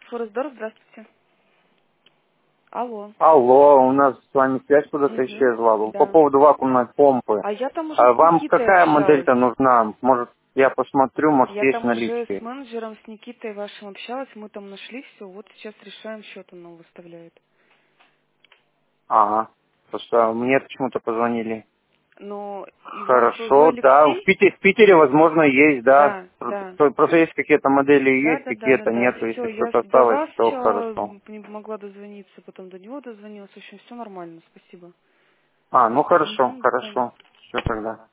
Форестдор, здравствуйте. Алло. Алло, у нас с вами связь куда-то Угу. исчезла. По Да. поводу вакуумной помпы. А я там уже А с вам Никитой какая общалась. модель-то нужна? Может, я посмотрю, может, Я есть там уже с наличие. менеджером, с Никитой вашим общалась, мы там нашли все, вот сейчас решаем, счет он нам выставляет. Ага. Просто мне почему-то позвонили. Но его свой Хорошо, да. В Алексей? Питере, возможно, есть, да. Да, да. Просто есть какие-то модели Да, есть, да, да, да, какие-то да. нету. Все, Если я что-то до осталось, вас то сначала хорошо. не могла дозвониться, потом до него дозвонилась. В общем, все нормально, спасибо. А, ну хорошо, Угу, до свидания. хорошо. Все тогда.